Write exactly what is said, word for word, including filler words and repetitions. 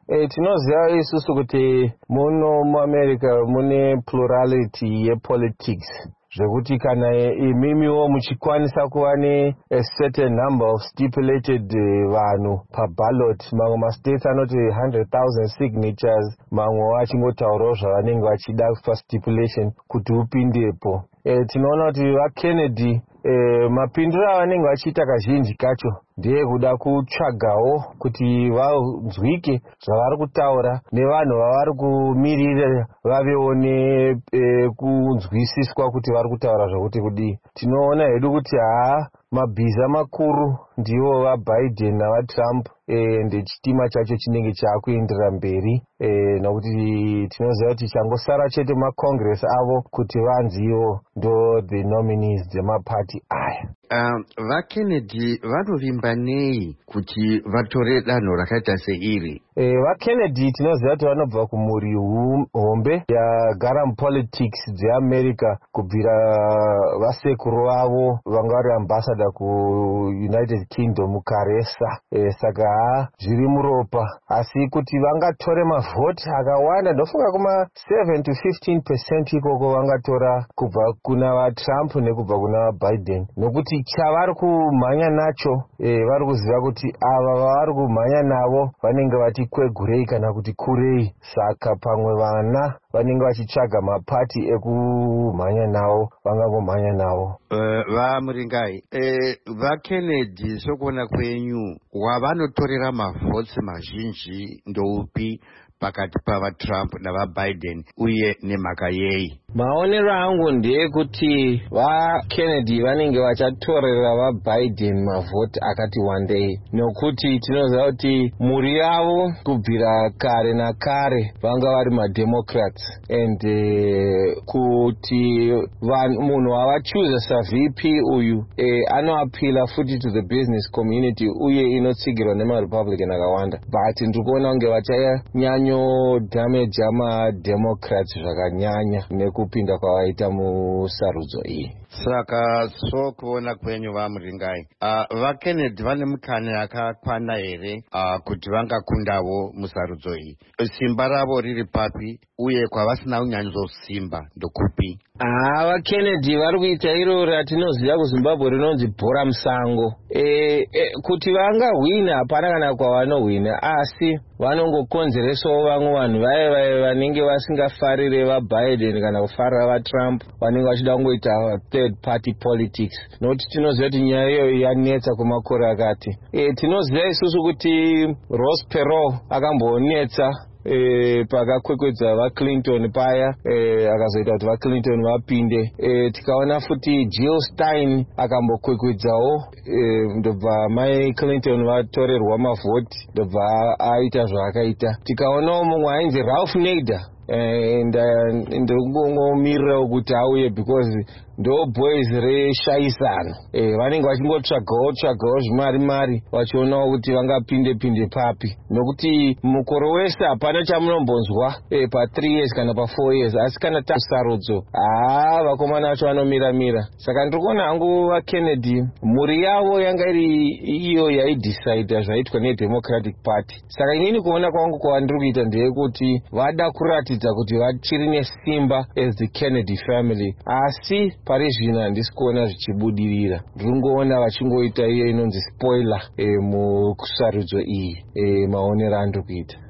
E, tinoziva isusu kuti muno muAmerica mune plurality yepolitics zvekuti kana imimiwo muchikwanisa kuva ne a certain number of stipulated vanhu uh, paballot, mamwe mastates anoti one hundred thousand signatures, mamwe achingotaurawo zvavanenge vachida pastipulation kuti upindepo. E, tinoona kuti vaKennedy e, mapindiro avanenge vachiita kazhinji kacho ndiye kuda kutsvagawo kuti vanzwike zvavari kutaura nevanhu vavari kumirira vavewo ne e, kunzwisiswa kuti vari kutaura zvokuti kudii. Tinoona hedu kuti haa mabhiza makuru ndivo vaBiden navaTrump e, ndechitima chacho chinenge chaakuendera mberi e, nokuti tinoziva kuti changosara chete macongress avo kuti vanzivo ndo the nominees dzemapati aya. Uh, vaKennedy vanovimba nei kuti vatore danho rakaita seiri? E, vaKennedy tinoziva kuti vanobva kumhuri hombe yagara mupolitics dzeAmerica kubvira vasekuru vavo vanga vari ambassador kuUnited Kingdom karesa. E, saka haa zviri muropa, asi kuti vangatore mavhoti akawanda ndofunga kuma seven to fifteen percent ikoko vangatora kubva kuna vaTrump nekubva kuna vaBiden, nokuti chavari kumhanya nacho e, vari kuziva kuti ava vavari kumhanya navo vanenge vati kwegurei kana kuti kurei, saka pamwe vana vanenge vachitsvaga mapati ekumhanya nawo vangangomhanya nawo. Uh, vaMuringai, uh, vaKennedy sokuona kwenyu wavanotorera mavhotsi mazhinji ndoupi pakati pavaTrump navaBiden uye nemhaka yei? Maonero angu ndeyekuti vaKennedy vanenge vachatorera vaBiden mavhoti akati wandei, nokuti tinoziva kuti mhuri yavo kubvira kare nakare vanga vari maDemocrats, and uh, kuti munhu wavachuza saV P uyu eh, anoapila futi to the business community uye inotsigirwa nemaRepublican akawanda, but ndiri kuona kunge vachanyanyo damage maDemocrats zvakanyanya nekupinda kwavaita musarudzo iyi. Saka so kuona kwenyu vaMuringai, uh, vaKennedy vane mukana yakakwana here uh, kuti vangakundawo musarudzo iyi? Simba ravo riri papi uye kwavasina unyanyosimba ndokupi? Ah, vaKennedy vari kuita iro ratinoziva kuZimbabwe rinonzi bhora musango. E, e, kuti vangahwina hapana kana kwavanohwina, asi vanongokonzeresawo vamwe vanhu vaye vaye vanenge vasingafarire vaBiden kana kufarira vaTrump, vanenge vachida kungoita third party politics, nokuti tinoziva kuti nyaya iyoyo yanetsa kwemakore akati. E, tinoziva isusu kuti Ross Perot akambonetsa E, pakakwekwedza vaClinton paya e, akazoita kuti vaClinton vapinde. E, tikaona futi Jill Stein akambokwekwedzawo e, ndobva mai Clinton vatorerwa mavhoti ndobva aita zvaakaita. Tikaonawo mumwe ainzi Ralph Nader ndingomirirawo kuti auye because ndo boys reshaisano. E, vanenge vachingotsvagawo tsvagawo zvimari mari vachionawo kuti vangapinde pinde papi, nokuti mukore wese hapana chamunombonzwa e, pa three years kana pa four years, asi kana tasarudzo haa vakomana vacho vanomira mira. Saka ndiri kuona hangu vaKennedy mhuri yavo yanga iri iyo yaidecide zvaitwa neDemocratic Party. Saka inini kuona kwangu kwandiri kuita ndeyekuti vada kuratidza kuti vachiri nesimba as the Kennedy family, asi pari zvino handisi kuona zvichibudirira. Ndiri kungoona vachingoita iyo inonzi spoiler e, musarudzo iyi e, maonero andiri kuita.